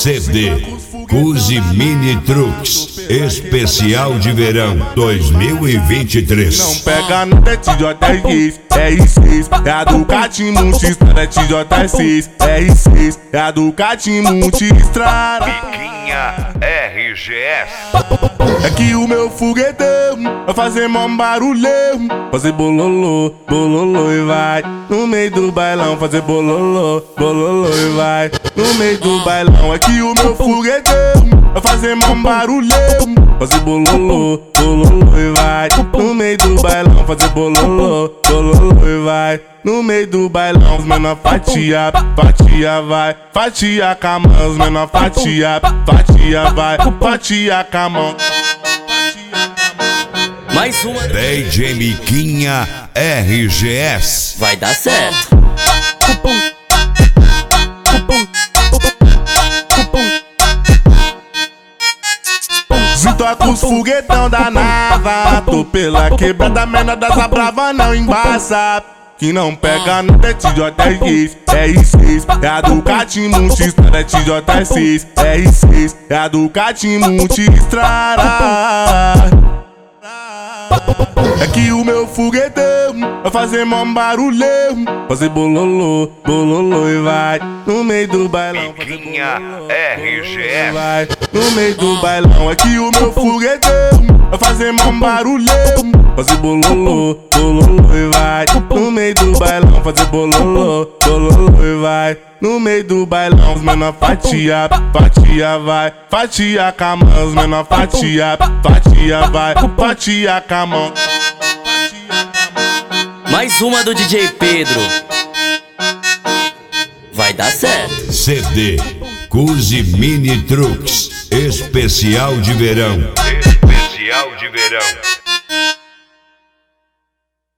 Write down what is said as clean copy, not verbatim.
CD Cusi Mini Trucks Especial de Verão 2023. Não pega no TJ10, R6 é a Ducati Multistrada. TJ6, R6 é a Ducati Multistrada. Piquinha RGS. É que o meu foguetão vai fazer mó barulhão, fazer bololô, bololô e vai no meio do bailão. Fazer bololô, bololô e vai no meio do bailão. É que o meu foguetão vai fazer mó barulhão, fazer bololô, bololô e vai no meio do bailão. Fazer bololô, bololô e vai no meio do bailão. Os menor fatia, fatia vai, fatia com a mão. Os menor fatia, fatia vai, fatia com a mão. Mais uma DJ Miquinha RGS. vai dar certo. Toca os foguetão da nava, tô pela quebrada, menor das brava não embaça. Que não pega no TJ10, R6 é a Ducati Multistrada. TJ6, R6 é a Ducati Multistrada. É que o meu foguetão vai fazer mó barulhão, fazer bololô, bololô e vai no meio do bailão. Piquinha RGS. Vai no meio do bailão. É que o meu foguetão vai fazer mó barulhão, fazer bololô, bololô e vai no meio do bailão. Fazer bololô, bololô e vai no meio do bailão. Os menor fatia, fatia vai, fatia com a mão. Os menor fatia, fatia vai, fatia com a mão. Mais uma do DJ Pedro. Vai dar certo. CD Cusi Mini Trucks Especial de Verão. Especial de Verão.